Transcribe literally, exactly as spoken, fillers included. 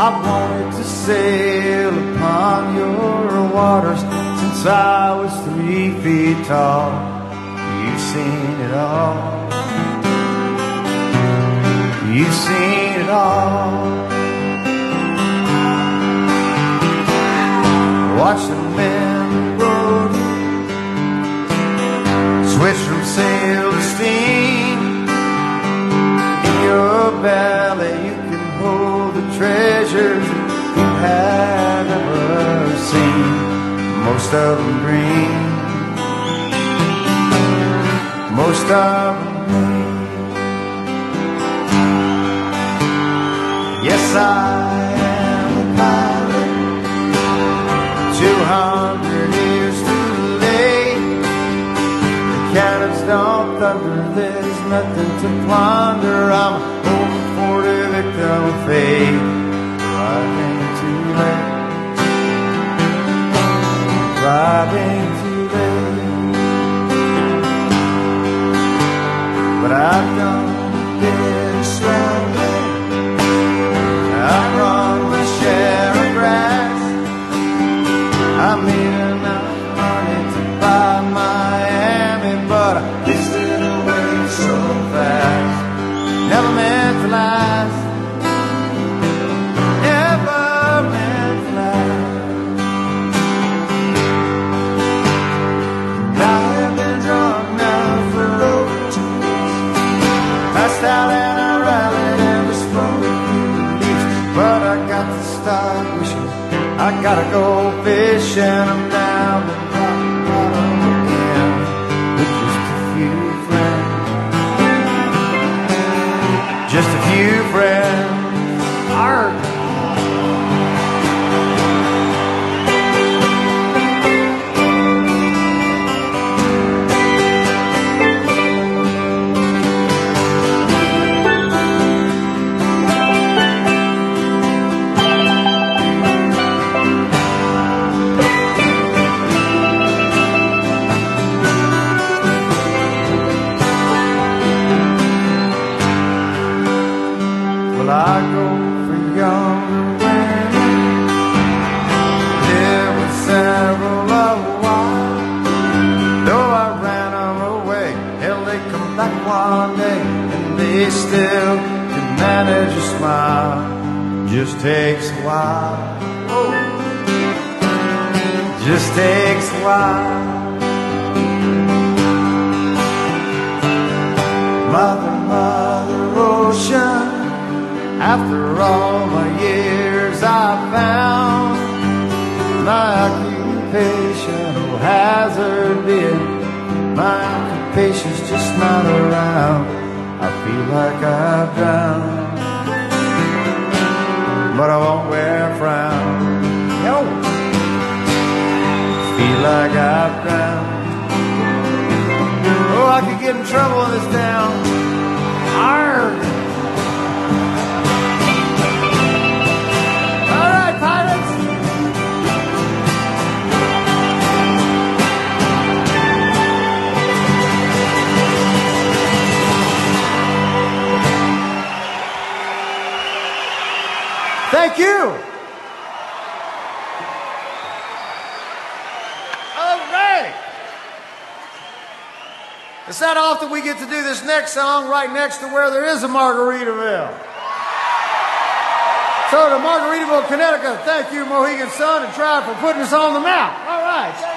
I wanted to sail upon your waters since I was three feet tall. You've seen it all. You've seen it all. Watch the men rowed, switch from sail to steam. In your belly you can hold the treasures you have ever seen. Most of them green, most of them green. Yes, I am a pilot, two hundred years too late. The cannons don't thunder, there's nothing to plunder. I'm hoping for the victim of fate. Arriving too late, arriving too late. But I've done a bit of swimming, I've run my share of grass. I made enough money to buy Miami, but I pissed it away so fast. Never meant to last, never meant to last. I have been drunk now for over two weeks, passed out and I rallied and was smoking leaves. But I got to start wishing I gotta go fishing. I'm down the rock bottom again with just a few friends, just a few friends. Arr. I go for younger women, live with several of a while. Though I ran them away, hell, they come back one day and they still can manage a smile. Just takes a while, oh, just takes a while. Mother, Mother Ocean, after all my years I found my occupation, oh hazard being, my occupation's just not around. I feel like I've drowned, but I won't wear a frown. No, feel like I've drowned. Oh, I could get in trouble in this town. Arr! Thank you. All right. It's not often we get to do this next song right next to where there is a Margaritaville. So to Margaritaville, Connecticut, thank you, Mohegan Sun and Tribe, for putting us on the map. All right.